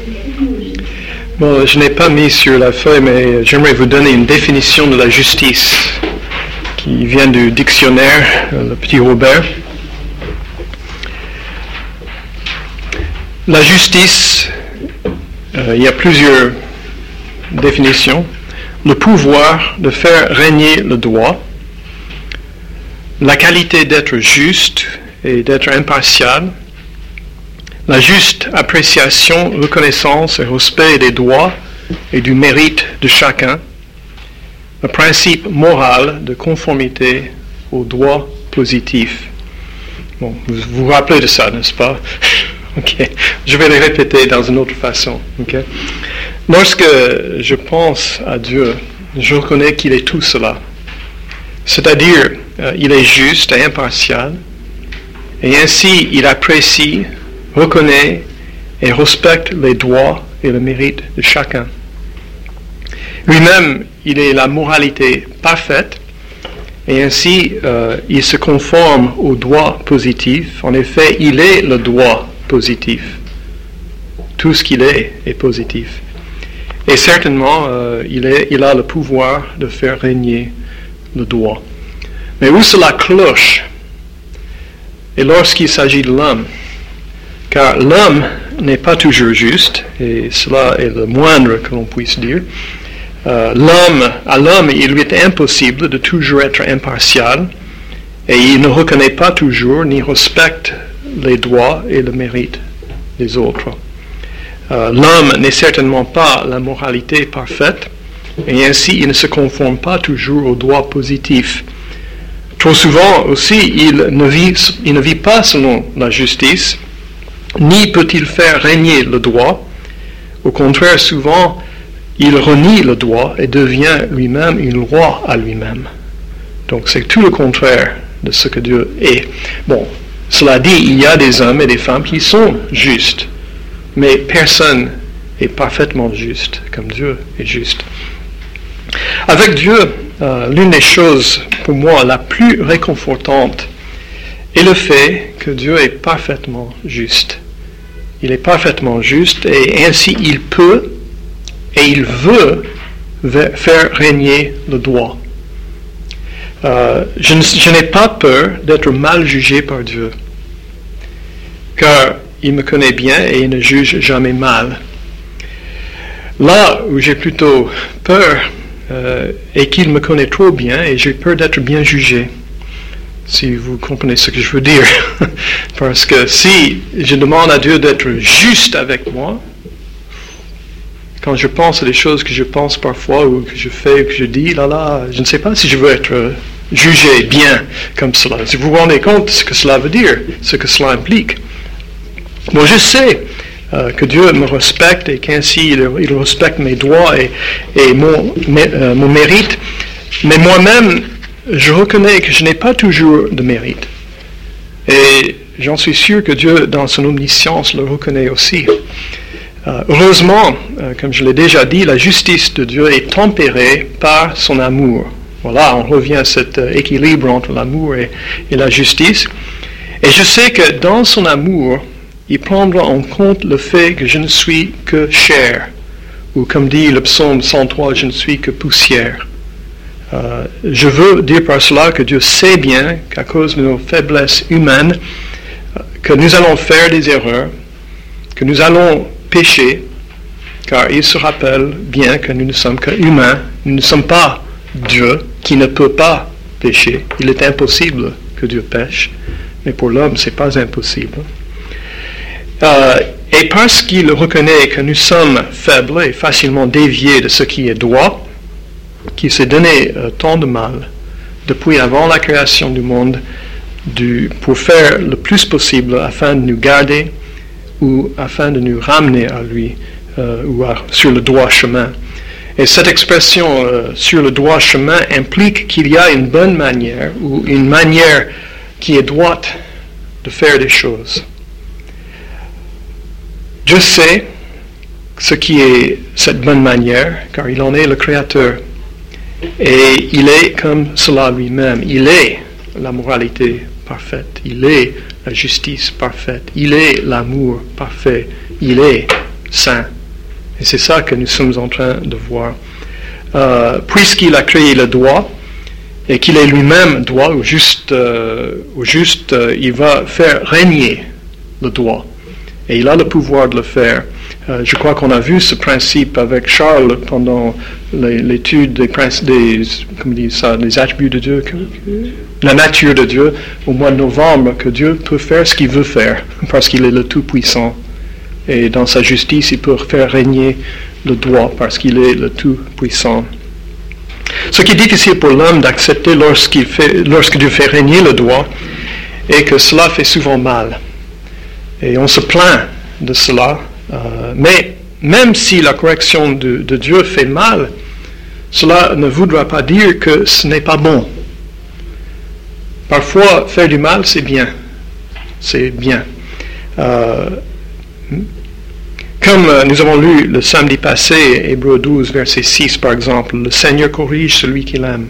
Bon, je n'ai pas mis sur la feuille, mais j'aimerais vous donner une définition de la justice qui vient du dictionnaire, le petit Robert. La justice, il y a plusieurs définitions. Le pouvoir de faire régner le droit, la qualité d'être juste et d'être impartial, la juste appréciation, reconnaissance et respect des droits et du mérite de chacun, le principe moral de conformité aux droits positifs. Bon, vous vous rappelez de ça, n'est-ce pas? Ok, je vais les répéter dans une autre façon. Okay? Lorsque je pense à Dieu, je reconnais qu'il est tout cela. C'est-à-dire, il est juste et impartial, et ainsi il apprécie, reconnaît et respecte les droits et le mérite de chacun. Lui-même, il est la moralité parfaite, et ainsi il se conforme aux droits positifs. En effet, il est le droit positif. Tout ce qu'il est positif. Et certainement, il a le pouvoir de faire régner le droit. Mais où cela cloche? Et lorsqu'il s'agit de l'homme, car l'homme n'est pas toujours juste, et cela est le moindre que l'on puisse dire. À l'homme, il lui est impossible de toujours être impartial, et il ne reconnaît pas toujours ni respecte les droits et le mérite des autres. L'homme n'est certainement pas la moralité parfaite, et ainsi il ne se conforme pas toujours aux droits positifs. Trop souvent aussi, il ne vit pas selon la justice, ni peut-il faire régner le droit. Au contraire, souvent, il renie le droit et devient lui-même une loi à lui-même. Donc c'est tout le contraire de ce que Dieu est. Bon, cela dit, il y a des hommes et des femmes qui sont justes, mais personne n'est parfaitement juste, comme Dieu est juste. Avec Dieu, l'une des choses, pour moi, la plus réconfortante est le fait que Dieu est parfaitement juste. Il est parfaitement juste et ainsi il peut et il veut faire régner le droit. Je n'ai pas peur d'être mal jugé par Dieu, car il me connaît bien et il ne juge jamais mal. Là où j'ai plutôt peur est qu'il me connaît trop bien et j'ai peur d'être bien jugé. Si vous comprenez ce que je veux dire. Parce que si je demande à Dieu d'être juste avec moi, quand je pense à des choses que je pense parfois ou que je fais ou que je dis, je ne sais pas si je veux être jugé bien comme cela. Si vous vous rendez compte de ce que cela veut dire, ce que cela implique. Moi, je sais que Dieu me respecte et qu'ainsi il respecte mes droits et mon mérite, mais moi-même, je reconnais que je n'ai pas toujours de mérite. Et j'en suis sûr que Dieu, dans son omniscience, le reconnaît aussi. Heureusement, comme je l'ai déjà dit, la justice de Dieu est tempérée par son amour. Voilà, on revient à cet équilibre entre l'amour et la justice. Et je sais que dans son amour, il prendra en compte le fait que je ne suis que chair. Ou comme dit le psaume 103, je ne suis que poussière. Je veux dire par cela que Dieu sait bien qu'à cause de nos faiblesses humaines, que nous allons faire des erreurs, que nous allons pécher, car il se rappelle bien que nous ne sommes qu'humains, nous ne sommes pas Dieu qui ne peut pas pécher. Il est impossible que Dieu pêche, mais pour l'homme, ce n'est pas impossible. Et parce qu'il reconnaît que nous sommes faibles et facilement déviés de ce qui est droit, qui s'est donné tant de mal depuis avant la création du monde pour faire le plus possible afin de nous garder ou afin de nous ramener à lui sur le droit chemin. Et cette expression sur le droit chemin implique qu'il y a une bonne manière ou une manière qui est droite de faire des choses. Dieu sait ce qui est cette bonne manière, car il en est le Créateur. Et il est comme cela lui-même. Il est la moralité parfaite. Il est la justice parfaite. Il est l'amour parfait. Il est saint. Et c'est ça que nous sommes en train de voir. Puisqu'il a créé le doigt, et qu'il est lui-même doigt, ou juste il va faire régner le doigt. Et il a le pouvoir de le faire. Je crois qu'on a vu ce principe avec Charles pendant l'étude des attributs de Dieu, la nature de Dieu, au mois de novembre, que Dieu peut faire ce qu'il veut faire, parce qu'il est le Tout-Puissant. Et dans sa justice, il peut faire régner le doigt, parce qu'il est le Tout-Puissant. Ce qui est difficile pour l'homme d'accepter lorsque Dieu fait régner le doigt, est que cela fait souvent mal. Et on se plaint de cela. Mais même si la correction de Dieu fait mal, cela ne voudra pas dire que ce n'est pas bon. Parfois, faire du mal, c'est bien. C'est bien. Comme nous avons lu le samedi passé, Hébreux 12, verset 6 par exemple, le Seigneur corrige celui qu'il aime.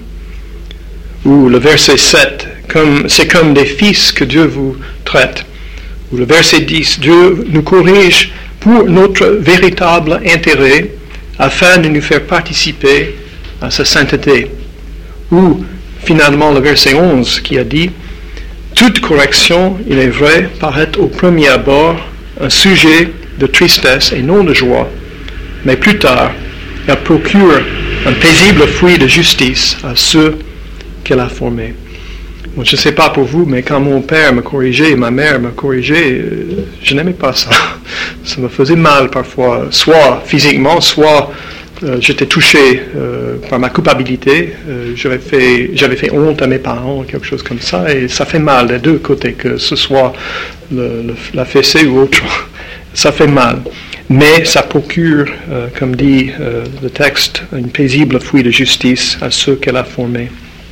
Ou le verset 7, c'est comme des fils que Dieu vous traite. Ou le verset 10, Dieu nous corrige pour notre véritable intérêt, afin de nous faire participer à sa sainteté. Ou finalement le verset 11 qui a dit, toute correction, il est vrai, paraît au premier abord un sujet de tristesse et non de joie, mais plus tard, elle procure un paisible fruit de justice à ceux qu'elle a formés. Bon, je ne sais pas pour vous, mais quand mon père me corrigeait et ma mère me corrigeait, je n'aimais pas ça. Ça me faisait mal parfois, soit physiquement, soit j'étais touché par ma culpabilité. J'avais fait honte à mes parents, quelque chose comme ça, et ça fait mal des deux côtés, que ce soit la fessée ou autre. Ça fait mal. Mais ça procure, comme dit le texte, une paisible fruit de justice à ceux qu'elle a formés.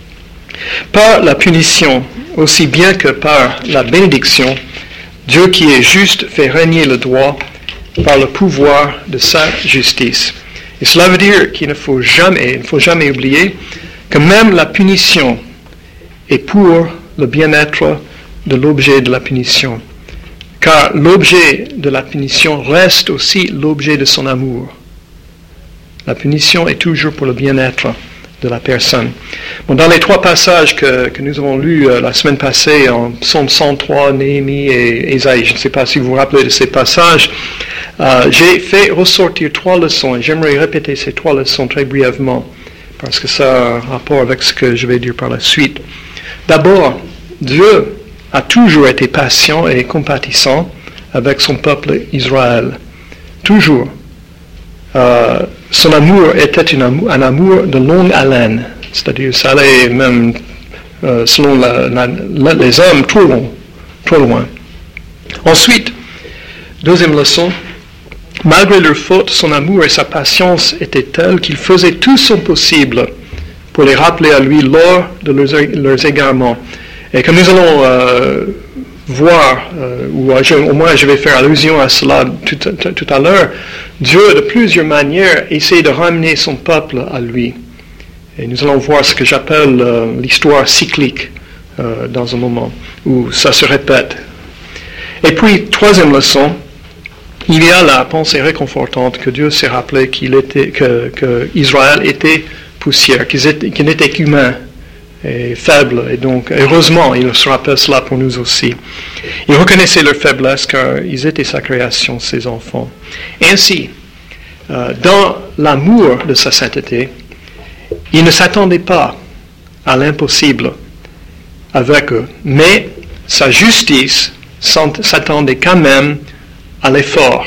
Par la punition, aussi bien que par la bénédiction, Dieu qui est juste fait régner le droit par le pouvoir de sa justice. Et cela veut dire qu'il ne faut jamais oublier que même la punition est pour le bien-être de l'objet de la punition. Car l'objet de la punition reste aussi l'objet de son amour. La punition est toujours pour le bien-être de la personne. Bon, dans les trois passages que nous avons lus la semaine passée, en Psaume 103, Néhémie et Ésaïe, je ne sais pas si vous vous rappelez de ces passages, j'ai fait ressortir trois leçons, et j'aimerais répéter ces trois leçons très brièvement, parce que ça a un rapport avec ce que je vais dire par la suite. D'abord, Dieu a toujours été patient et compatissant avec son peuple Israël. Toujours. Son amour était un amour de longue haleine, c'est-à-dire ça allait même, selon les hommes, trop loin. Ensuite, deuxième leçon, malgré leur faute, son amour et sa patience étaient tels qu'il faisait tout son possible pour les rappeler à lui lors de leurs égarements. Et comme nous allons voir, ou au moins je vais faire allusion à cela tout à l'heure, Dieu de plusieurs manières essaie de ramener son peuple à lui. Et nous allons voir ce que j'appelle l'histoire cyclique dans un moment, où ça se répète. Et puis, troisième leçon, il y a la pensée réconfortante que Dieu s'est rappelé que Israël était poussière, qu'il n'était qu'humain et faible, et donc heureusement il se rappelle cela pour nous aussi. Il reconnaissait leur faiblesse car ils étaient sa création, ses enfants. Ainsi, dans l'amour de sa sainteté, il ne s'attendait pas à l'impossible avec eux, mais sa justice s'attendait quand même à l'effort.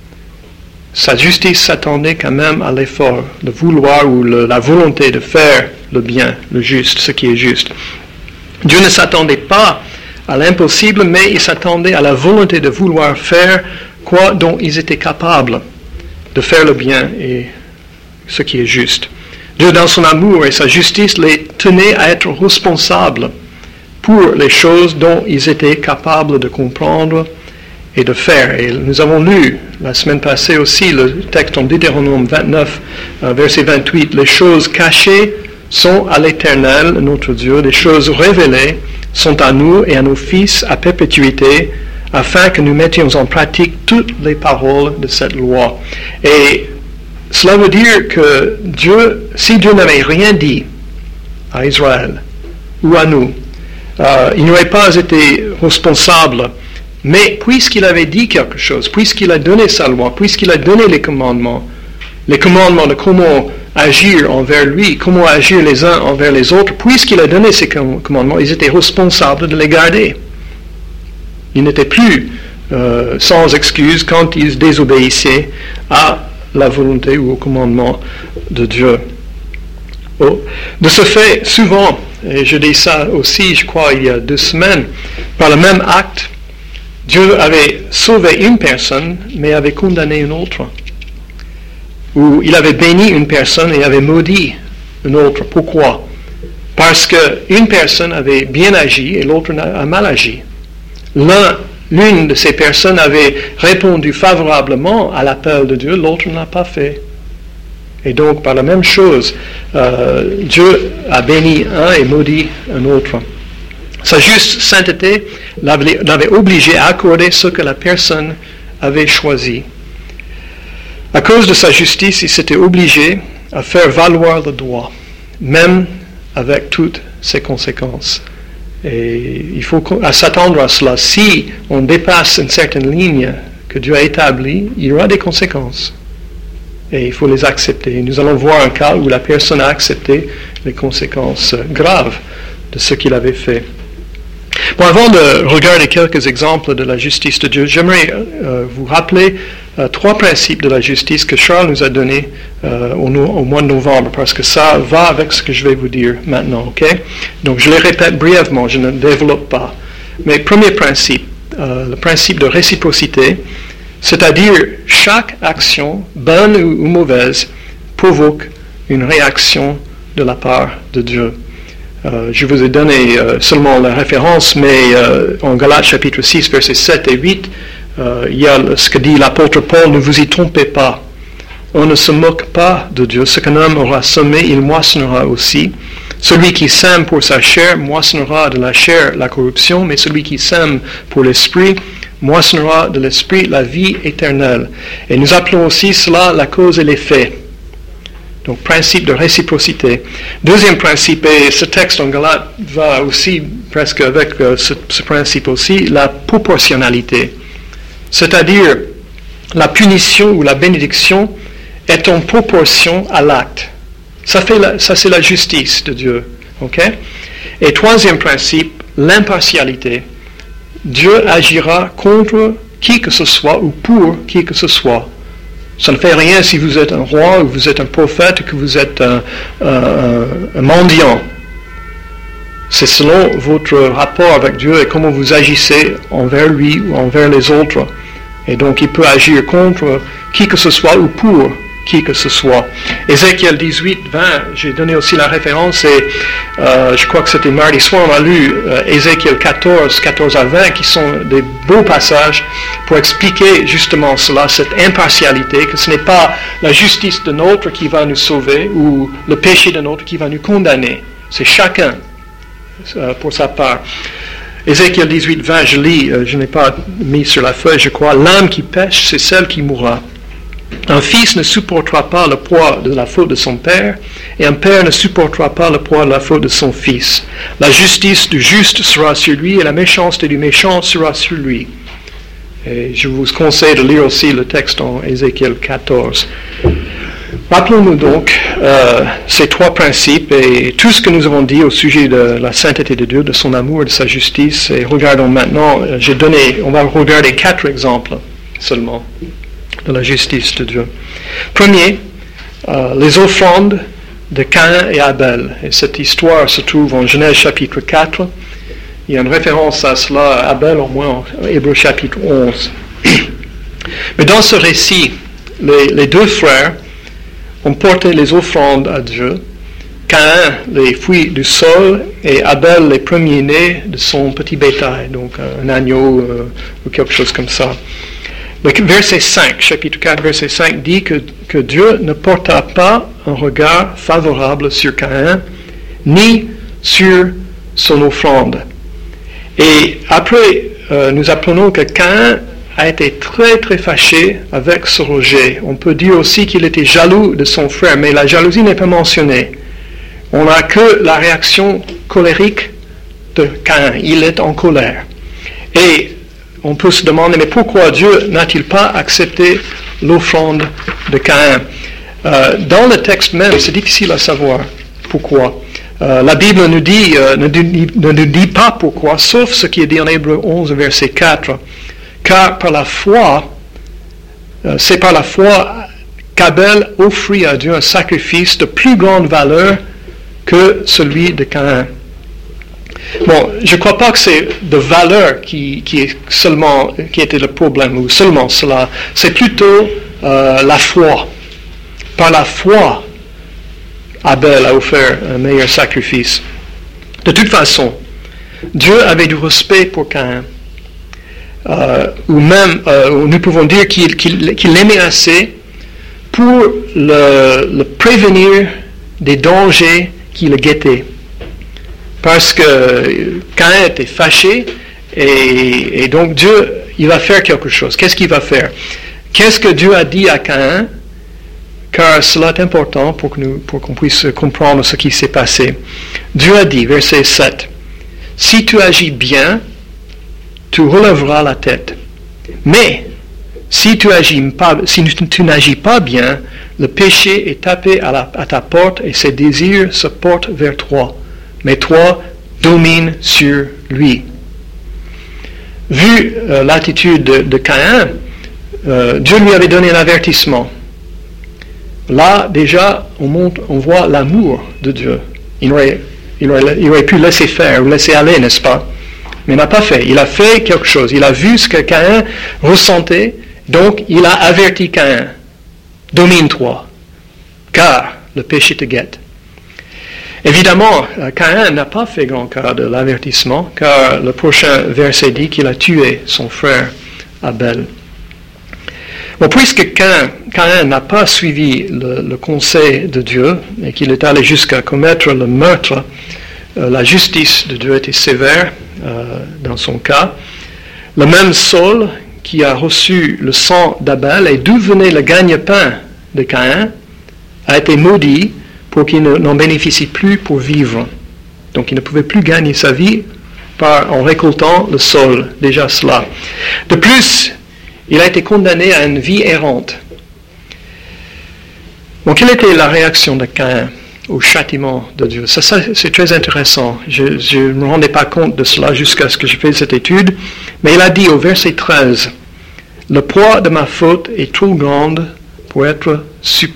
Sa justice s'attendait quand même à l'effort, de vouloir ou la volonté de faire le bien, le juste, ce qui est juste. Dieu ne s'attendait pas à l'impossible, mais il s'attendait à la volonté de vouloir faire quoi dont ils étaient capables, de faire le bien et ce qui est juste. Dieu, dans son amour et sa justice, les tenait à être responsables pour les choses dont ils étaient capables de comprendre et de faire. Et nous avons lu la semaine passée aussi le texte en Deutéronome 29, verset 28. Les choses cachées sont à l'Éternel, notre Dieu. Les choses révélées sont à nous et à nos fils à perpétuité, afin que nous mettions en pratique toutes les paroles de cette loi. Et cela veut dire que si Dieu n'avait rien dit à Israël ou à nous, il n'aurait pas été responsable. Mais puisqu'il avait dit quelque chose, puisqu'il a donné sa loi, puisqu'il a donné les commandements de comment agir envers lui, comment agir les uns envers les autres, puisqu'il a donné ces commandements, ils étaient responsables de les garder. Ils n'étaient plus sans excuse quand ils désobéissaient à la volonté ou au commandement de Dieu. De ce fait, souvent, et je dis ça aussi, je crois, il y a 2 semaines, par le même acte, Dieu avait sauvé une personne, mais avait condamné une autre. Ou il avait béni une personne et avait maudit une autre. Pourquoi? Parce qu'une personne avait bien agi et l'autre a mal agi. L'une de ces personnes avait répondu favorablement à l'appel de Dieu, l'autre n'a pas fait. Et donc, par la même chose, Dieu a béni un et maudit un autre. Sa juste sainteté l'avait obligé à accorder ce que la personne avait choisi. À cause de sa justice, il s'était obligé à faire valoir le droit, même avec toutes ses conséquences. Et il faut s'attendre à cela. Si on dépasse une certaine ligne que Dieu a établie, il y aura des conséquences. Et il faut les accepter. Nous allons voir un cas où la personne a accepté les conséquences graves de ce qu'il avait fait. Bon, avant de regarder quelques exemples de la justice de Dieu, j'aimerais vous rappeler 3 principes de la justice que Charles nous a donnés au mois de novembre, parce que ça va avec ce que je vais vous dire maintenant, ok? Donc, je les répète brièvement, je ne développe pas. Mais premier principe, le principe de réciprocité, c'est-à-dire chaque action, bonne ou mauvaise, provoque une réaction de la part de Dieu. Je vous ai donné seulement la référence, mais en Galates chapitre 6, versets 7 et 8, il y a ce que dit l'apôtre Paul, ne vous y trompez pas. On ne se moque pas de Dieu. Ce qu'un homme aura semé, il moissonnera aussi. Celui qui sème pour sa chair moissonnera de la chair la corruption, mais celui qui sème pour l'esprit moissonnera de l'esprit la vie éternelle. Et nous appelons aussi cela la cause et l'effet. Donc, principe de réciprocité. Deuxième principe, et ce texte en Galates va aussi presque avec ce principe aussi, la proportionnalité. C'est-à-dire, la punition ou la bénédiction est en proportion à l'acte. Ça, c'est la justice de Dieu. Okay? Et troisième principe, l'impartialité. Dieu agira contre qui que ce soit ou pour qui que ce soit. Ça ne fait rien si vous êtes un roi ou vous êtes un prophète, que vous êtes un mendiant. C'est selon votre rapport avec Dieu et comment vous agissez envers lui ou envers les autres. Et donc il peut agir contre qui que ce soit ou pour qui que ce soit. Ézéchiel 18, 20, j'ai donné aussi la référence et je crois que c'était mardi soir, on a lu Ézéchiel 14 à 20 qui sont des beaux passages pour expliquer justement cela, cette impartialité, que ce n'est pas la justice de l'autre qui va nous sauver ou le péché de l'autre qui va nous condamner. C'est chacun pour sa part. Ézéchiel 18, 20, je lis, je n'ai pas mis sur la feuille, je crois, l'âme qui pêche, c'est celle qui mourra. Un fils ne supportera pas le poids de la faute de son père, et un père ne supportera pas le poids de la faute de son fils. La justice du juste sera sur lui, et la méchanceté du méchant sera sur lui. Et je vous conseille de lire aussi le texte en Ézéchiel 14. Rappelons-nous donc ces 3 principes et tout ce que nous avons dit au sujet de la sainteté de Dieu, de son amour et de sa justice. Et regardons maintenant, on va regarder 4 exemples seulement de la justice de Dieu. Premier, les offrandes de Caïn et Abel. Et cette histoire se trouve en Genèse chapitre 4. Il y a une référence à cela, à Abel au moins en Hébreux chapitre 11. Mais dans ce récit, les 2 frères ont porté les offrandes à Dieu. Caïn, les fruits du sol, et Abel, les premiers-nés de son petit bétail, donc un agneau ou quelque chose comme ça. Le verset 5, chapitre 4, verset 5 dit que Dieu ne porta pas un regard favorable sur Caïn, ni sur son offrande. Et après nous apprenons que Caïn a été très très fâché avec ce rejet. On peut dire aussi qu'il était jaloux de son frère, mais la jalousie n'est pas mentionnée. On n'a que la réaction colérique de Caïn. Il est en colère. Et on peut se demander, mais pourquoi Dieu n'a-t-il pas accepté l'offrande de Caïn? Dans le texte même, c'est difficile à savoir pourquoi. La Bible ne nous dit pas pourquoi, sauf ce qui est dit en Hébreux 11, verset 4. Car par la foi, c'est par la foi qu'Abel offrit à Dieu un sacrifice de plus grande valeur que celui de Caïn. Bon, je ne crois pas que c'est de valeur qui était le problème, ou seulement cela. C'est plutôt la foi. Par la foi, Abel a offert un meilleur sacrifice. De toute façon, Dieu avait du respect pour Caïn. Ou même, nous pouvons dire qu'il l'aimait assez pour le prévenir des dangers qui le guettaient. Parce que Caïn était fâché, et donc Dieu, il va faire quelque chose. Qu'est-ce qu'il va faire? Qu'est-ce que Dieu a dit à Caïn? Car cela est important pour qu'on puisse comprendre ce qui s'est passé. Dieu a dit, verset 7, « Si tu agis bien, tu relèveras la tête. Mais si tu n'agis pas bien, le péché est tapé à ta porte et ses désirs se portent vers toi. Mais toi, domine sur lui. » Vu l'attitude de Caïn, Dieu lui avait donné un avertissement. Là, déjà, on voit l'amour de Dieu. Il aurait pu laisser faire ou laisser aller, n'est-ce pas? Mais il n'a pas fait. Il a fait quelque chose. Il a vu ce que Caïn ressentait, donc il a averti Caïn. Domine-toi, car le péché te guette. Évidemment, Caïn n'a pas fait grand cas de l'avertissement, car le prochain verset dit qu'il a tué son frère Abel. Bon, puisque Caïn n'a pas suivi le conseil de Dieu et qu'il est allé jusqu'à commettre le meurtre, la justice de Dieu était sévère dans son cas. Le même Saul qui a reçu le sang d'Abel et d'où venait le gagne-pain de Caïn a été maudit pour qu'il n'en bénéficie plus pour vivre. Donc il ne pouvait plus gagner sa vie en récoltant le sol, déjà cela. De plus, il a été condamné à une vie errante. Donc quelle était la réaction de Caïn au châtiment de Dieu? Ça c'est très intéressant. Je ne me rendais pas compte de cela jusqu'à ce que je fasse cette étude. Mais il a dit au verset 13, « Le poids de ma faute est trop grand pour être supporté. »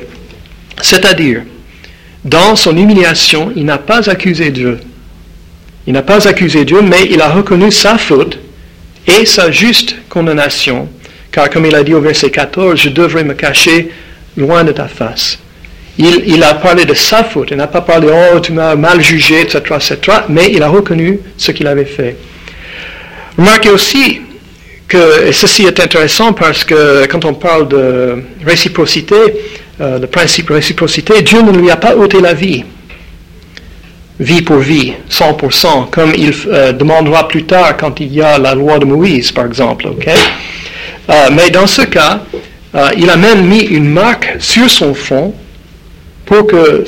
C'est-à-dire, dans son humiliation, il n'a pas accusé Dieu. Il n'a pas accusé Dieu, mais il a reconnu sa faute et sa juste condamnation. Car comme il a dit au verset 14, « Je devrais me cacher loin de ta face. » Il a parlé de sa faute. Il n'a pas parlé « Oh, tu m'as mal jugé, etc., etc. » Mais il a reconnu ce qu'il avait fait. Remarquez aussi que, et ceci est intéressant parce que quand on parle de réciprocité, le principe de réciprocité, Dieu ne lui a pas ôté la vie. Vie pour vie, 100%, comme il demandera plus tard quand il y a la loi de Moïse, par exemple. Okay? Mais dans ce cas, il a même mis une marque sur son front pour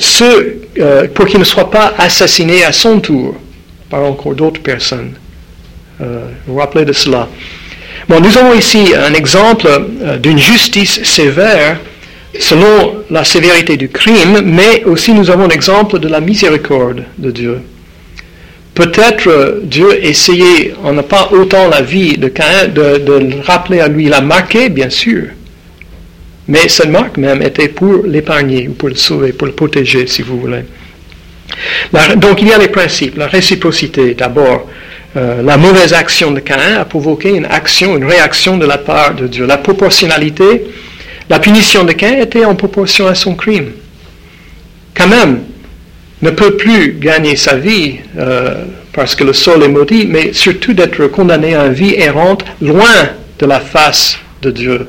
qu'il ne soit pas assassiné à son tour par encore d'autres personnes. Vous vous rappelez de cela? Bon, nous avons ici un exemple d'une justice sévère selon la sévérité du crime, mais aussi nous avons l'exemple de la miséricorde de Dieu. Peut-être Dieu essayait, en n'a pas autant la vie de Caïn, de le rappeler à lui. Il a marqué, bien sûr, mais cette marque même était pour l'épargner, ou pour le sauver, pour le protéger, si vous voulez. Donc il y a les principes, la réciprocité d'abord. La mauvaise action de Caïn a provoqué une réaction de la part de Dieu. La proportionnalité, la punition de Caïn était en proportion à son crime. Quand même, ne peut plus gagner sa vie parce que le sol est maudit, mais surtout d'être condamné à une vie errante loin de la face de Dieu.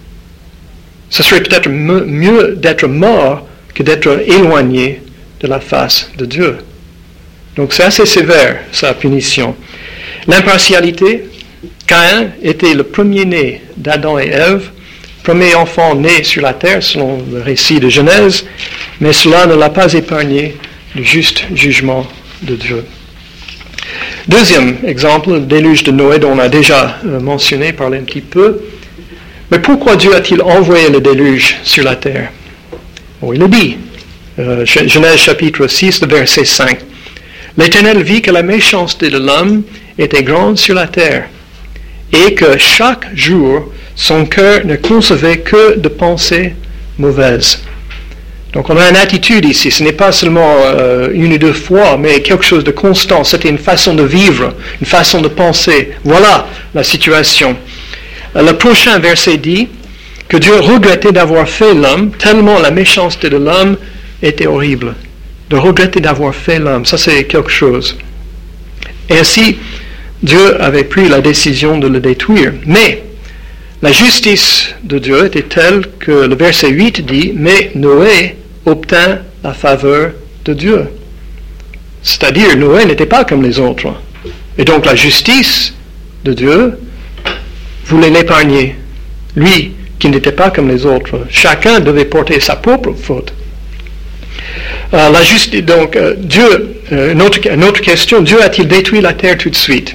Ce serait peut-être mieux d'être mort que d'être éloigné de la face de Dieu. Donc c'est assez sévère, sa punition. L'impartialité, Caïn était le premier-né d'Adam et Ève, premier enfant né sur la terre selon le récit de Genèse, mais cela ne l'a pas épargné du juste jugement de Dieu. Deuxième exemple, le déluge de Noé dont on a déjà parlé un petit peu. Mais pourquoi Dieu a-t-il envoyé le déluge sur la terre? Bon, il le dit. Genèse chapitre 6, verset 5. L'Éternel vit que la méchanceté de l'homme était grande sur la terre, et que chaque jour son cœur ne concevait que de pensées mauvaises. Donc on a une attitude ici, ce n'est pas seulement une ou deux fois, mais quelque chose de constant. C'était une façon de vivre, une façon de penser. Voilà la situation. Le prochain verset dit que Dieu regrettait d'avoir fait l'homme, tellement la méchanceté de l'homme était horrible. De regretter d'avoir fait l'homme, ça c'est quelque chose. Et ainsi, Dieu avait pris la décision de le détruire. Mais la justice de Dieu était telle que le verset 8 dit « Mais Noé obtint la faveur de Dieu ». C'est-à-dire, Noé n'était pas comme les autres. Et donc la justice de Dieu voulait l'épargner. Lui, qui n'était pas comme les autres. Chacun devait porter sa propre faute. La justice, donc, Dieu, une autre question, Dieu a-t-il détruit la terre tout de suite?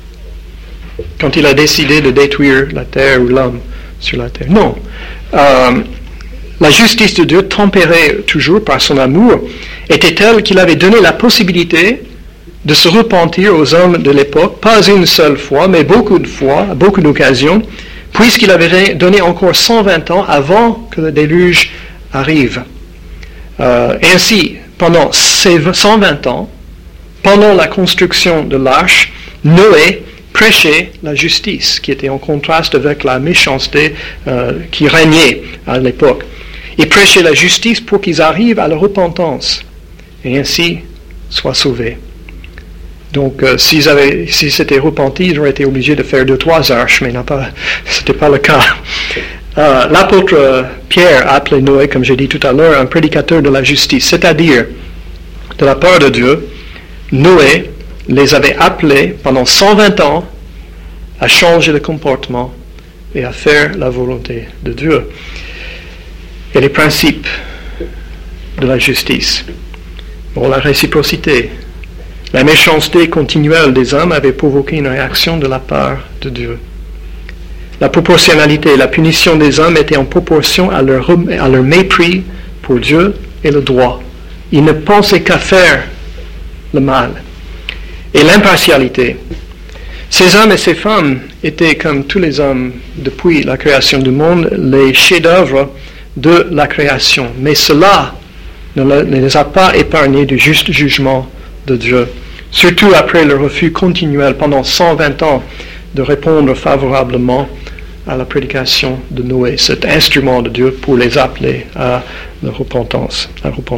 Quand il a décidé de détruire la terre ou l'homme sur la terre. Non. La justice de Dieu, tempérée toujours par son amour, était telle qu'il avait donné la possibilité de se repentir aux hommes de l'époque, pas une seule fois, mais beaucoup de fois, à beaucoup d'occasions, puisqu'il avait donné encore 120 ans avant que le déluge arrive. Ainsi, pendant ces 120 ans, pendant la construction de l'arche, Noé prêchait la justice, qui était en contraste avec la méchanceté qui régnait à l'époque. Il prêchait la justice pour qu'ils arrivent à la repentance, et ainsi soient sauvés. Donc, s'ils s'étaient repentis, ils auraient été obligés de faire 2-3 arches, mais ce n'était pas le cas. L'apôtre Pierre a appelé Noé, comme j'ai dit tout à l'heure, un prédicateur de la justice, c'est-à-dire, de la part de Dieu, Noé les avait appelés pendant 120 ans à changer de comportement et à faire la volonté de Dieu. Et les principes de la justice. Bon, la réciprocité. La méchanceté continuelle des hommes avait provoqué une réaction de la part de Dieu. La proportionnalité, la punition des hommes était en proportion à leur mépris pour Dieu et le droit. Ils ne pensaient qu'à faire le mal. Et l'impartialité. Ces hommes et ces femmes étaient, comme tous les hommes depuis la création du monde, les chefs-d'œuvre de la création. Mais cela ne les a pas épargnés du juste jugement de Dieu. Surtout après le refus continuel pendant 120 ans de répondre favorablement à la prédication de Noé, cet instrument de Dieu pour les appeler à la repentance.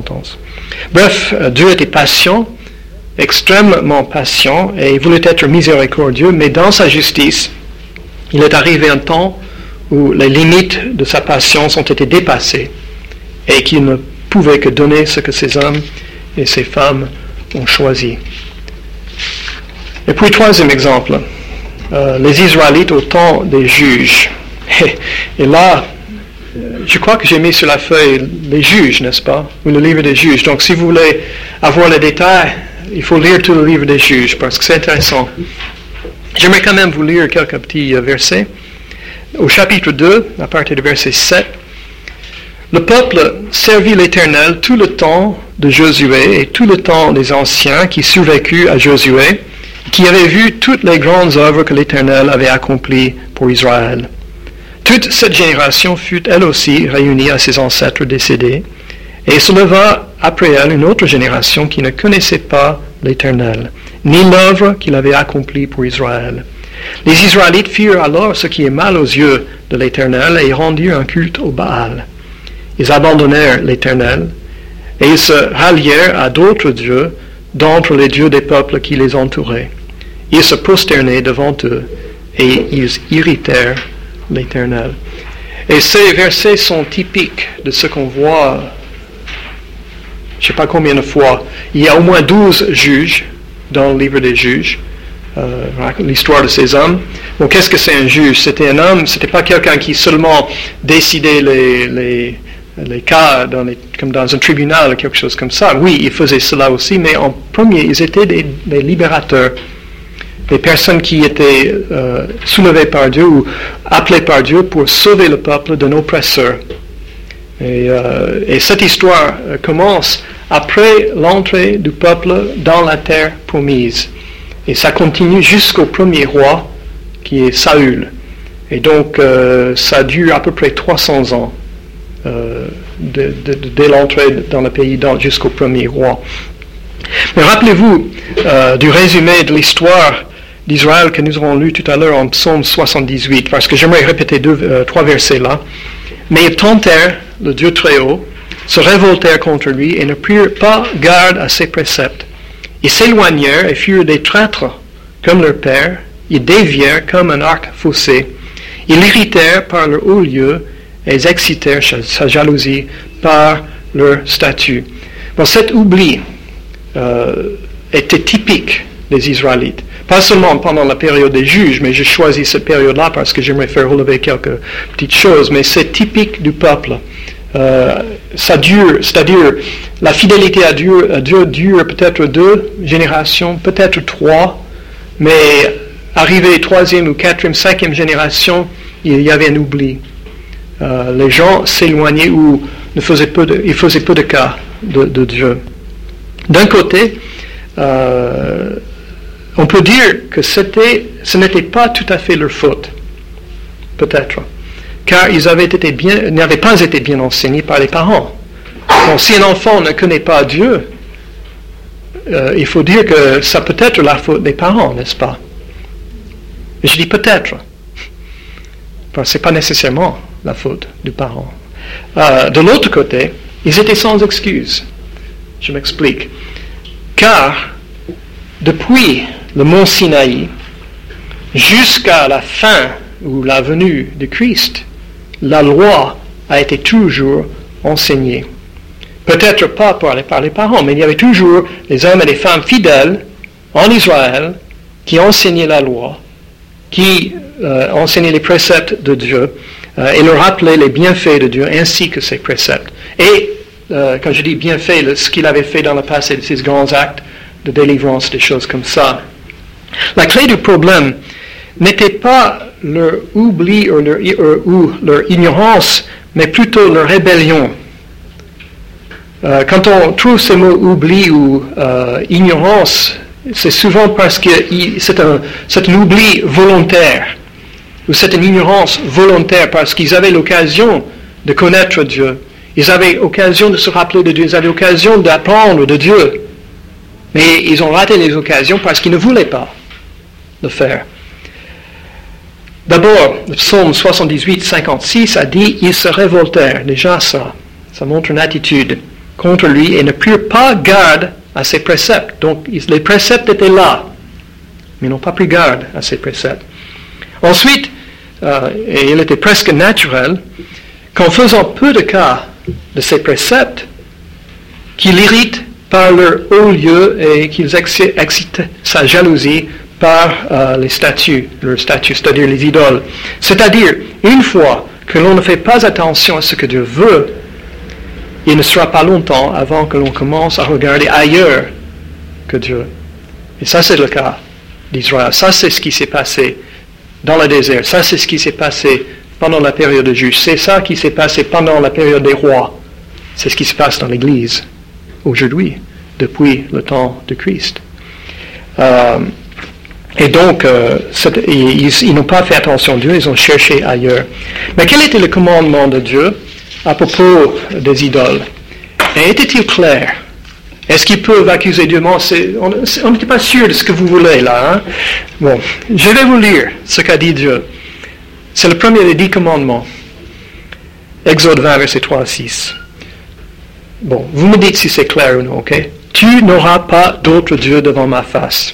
Bref, Dieu était patient, extrêmement patient, et il voulait être miséricordieux, mais dans sa justice, il est arrivé un temps où les limites de sa patience ont été dépassées et qu'il ne pouvait que donner ce que ces hommes et ces femmes ont choisi. Et puis, troisième exemple, les Israélites au temps des juges. Et là, je crois que j'ai mis sur la feuille les juges, n'est-ce pas? Ou le livre des juges. Donc, si vous voulez avoir les détails, il faut lire tout le livre des juges, parce que c'est intéressant. J'aimerais quand même vous lire quelques petits versets. Au chapitre 2, à partir du verset 7, le peuple servit l'Éternel tout le temps de Josué et tout le temps des anciens qui survécurent à Josué, qui avaient vu toutes les grandes œuvres que l'Éternel avait accomplies pour Israël. Toute cette génération fut elle aussi réunie à ses ancêtres décédés, et se leva après elle une autre génération qui ne connaissait pas l'Éternel, ni l'œuvre qu'il avait accomplie pour Israël. Les Israélites firent alors ce qui est mal aux yeux de l'Éternel et rendirent un culte au Baal. Ils abandonnèrent l'Éternel et ils se rallièrent à d'autres dieux d'entre les dieux des peuples qui les entouraient. Ils se prosternaient devant eux et ils irritèrent l'Éternel. Et ces versets sont typiques de ce qu'on voit, je ne sais pas combien de fois. Il y a au moins 12 juges dans le livre des juges. l'histoire de ces hommes. Bon, qu'est-ce que c'est un juge? C'était un homme, c'était pas quelqu'un qui seulement décidait les cas comme dans un tribunal ou quelque chose comme ça. Oui, ils faisaient cela aussi, mais en premier, ils étaient des libérateurs, des personnes qui étaient soulevées par Dieu ou appelées par Dieu pour sauver le peuple d'un oppresseur. Et cette histoire commence après l'entrée du peuple dans la terre promise. Et ça continue jusqu'au premier roi, qui est Saül. Et donc, ça dure à peu près 300 ans, dès l'entrée dans le pays jusqu'au premier roi. Mais rappelez-vous du résumé de l'histoire d'Israël que nous avons lu tout à l'heure en Psaume 78, parce que j'aimerais répéter 3 versets là. Mais ils tentèrent le Dieu très haut, se révoltèrent contre lui et ne prirent pas garde à ses préceptes. Ils s'éloignèrent et furent des traîtres comme leur père. Ils dévièrent comme un arc faussé. Ils l'irritèrent par leur haut lieu et ils excitèrent sa jalousie par leur statut. Bon, cet oubli était typique des Israélites. Pas seulement pendant la période des juges, mais j'ai choisi cette période-là parce que j'aimerais faire relever quelques petites choses, mais c'est typique du peuple. Ça dure, c'est-à-dire la fidélité à Dieu dure peut-être 2 générations, peut-être 3, mais arrivé 3e ou 4e, 5e génération, il y avait un oubli. Les gens s'éloignaient ou ils faisaient peu de cas de Dieu. D'un côté, on peut dire que ce n'était pas tout à fait leur faute, peut-être, car ils n'avaient pas été bien enseignés par les parents. Bon, si un enfant ne connaît pas Dieu, il faut dire que ça peut être la faute des parents, n'est-ce pas? Et je dis peut-être, parce que ce n'est pas nécessairement la faute du parent. De l'autre côté, ils étaient sans excuse. Je m'explique. Car, depuis le mont Sinaï, jusqu'à la fin ou la venue de Christ, la loi a été toujours enseignée. Peut-être pas par les parents, mais il y avait toujours les hommes et les femmes fidèles en Israël qui enseignaient la loi, qui enseignaient les préceptes de Dieu et leur rappelaient les bienfaits de Dieu ainsi que ses préceptes. Et quand je dis bienfaits, ce qu'il avait fait dans le passé, ces grands actes de délivrance, des choses comme ça. La clé du problème n'était pas leur oubli ou leur ignorance, mais plutôt leur rébellion. Quand on trouve ce mot oubli ou ignorance, c'est souvent parce que c'est un oubli volontaire, ou c'est une ignorance volontaire, parce qu'ils avaient l'occasion de connaître Dieu. Ils avaient l'occasion de se rappeler de Dieu, ils avaient l'occasion d'apprendre de Dieu. Mais ils ont raté les occasions parce qu'ils ne voulaient pas le faire. D'abord, le psaume 78, 56 a dit « Ils se révoltèrent ». Déjà ça montre une attitude contre lui et ne prirent pas garde à ses préceptes. Donc les préceptes étaient là, mais ils n'ont pas pris garde à ses préceptes. Ensuite, et il était presque naturel, qu'en faisant peu de cas de ses préceptes, qu'ils irritent par leur haut lieu et qu'ils excitent sa jalousie par les statues, leurs statues, c'est-à-dire les idoles. C'est-à-dire, une fois que l'on ne fait pas attention à ce que Dieu veut, il ne sera pas longtemps avant que l'on commence à regarder ailleurs que Dieu. Et ça, c'est le cas d'Israël. Ça, c'est ce qui s'est passé dans le désert. Ça, c'est ce qui s'est passé pendant la période de juges. C'est ça qui s'est passé pendant la période des rois. C'est ce qui se passe dans l'Église aujourd'hui, depuis le temps de Christ. Et donc, ils n'ont pas fait attention à Dieu, ils ont cherché ailleurs. Mais quel était le commandement de Dieu à propos des idoles? Et était-il clair? Est-ce qu'ils peuvent accuser Dieu? On n'était pas sûr de ce que vous voulez là. Hein? Bon, je vais vous lire ce qu'a dit Dieu. C'est le premier des 10 commandements. Exode 20, versets 3 à 6. Bon, vous me dites si c'est clair ou non, ok? Tu n'auras pas d'autre Dieu devant ma face.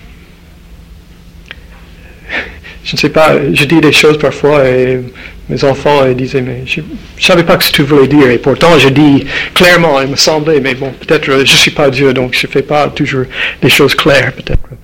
Je ne sais pas, je dis des choses parfois et mes enfants disaient, mais je ne savais pas ce que tu voulais dire. Et pourtant, je dis clairement, il me semblait, mais bon, peut-être je ne suis pas Dieu, donc je ne fais pas toujours des choses claires, peut-être.